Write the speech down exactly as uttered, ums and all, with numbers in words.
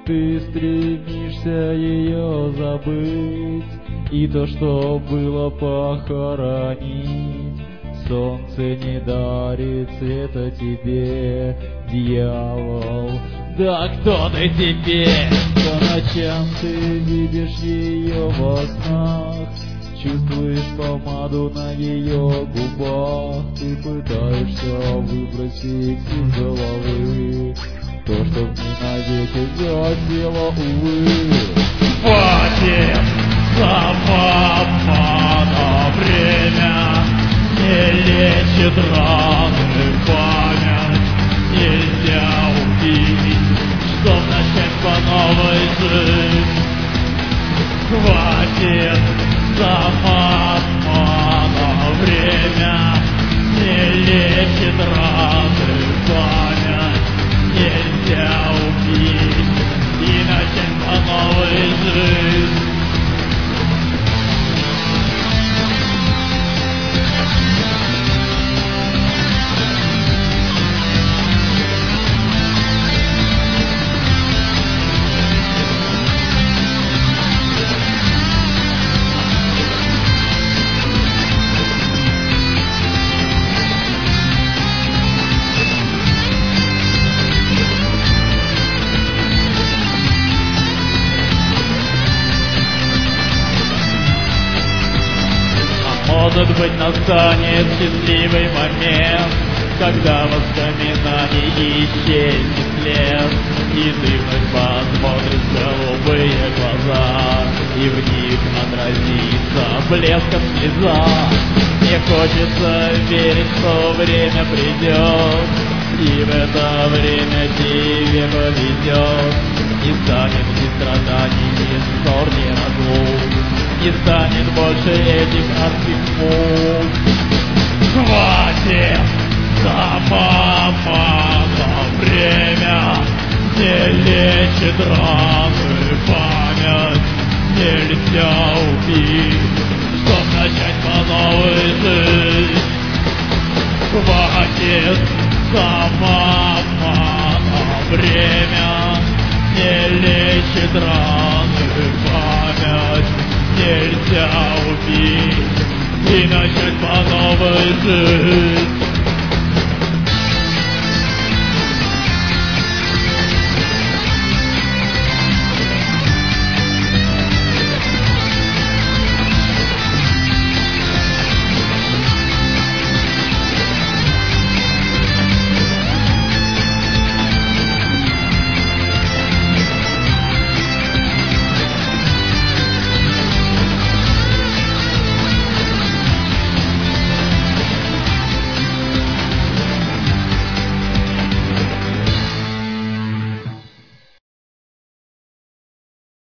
ты стремишься ее забыть, и то, что было, похоронить. Солнце не дарит света тебе, дьявол. Да кто ты теперь? По ночам ты видишь ее во снах, чувствуешь помаду на ее губах. Ты пытаешься выбросить из головы то, что в ней навеки засело, увы. Хватит самообмана, время не лечит раны, память нельзя убить, чтоб начать по новой жить. Хватит самообмана, время не лечит раны, память нельзя убить и начать по новой жить. Может быть, настанет счастливый момент, когда воспоминаний исчезнет след, и ты вновь посмотришь в голубые глаза, и в них отразится блеском слеза. Мне хочется верить, что время придет, и в это время тебе повезет. Не станет ни страданий, ни ссор, ни разлук, не станет больше этих адских мук. Хватит самообмана, время не лечит раны, память нельзя убить, чтоб начать по новой жить. Хватит самообмана, время не лечит раны, память нельзя убить и начать по новой жить.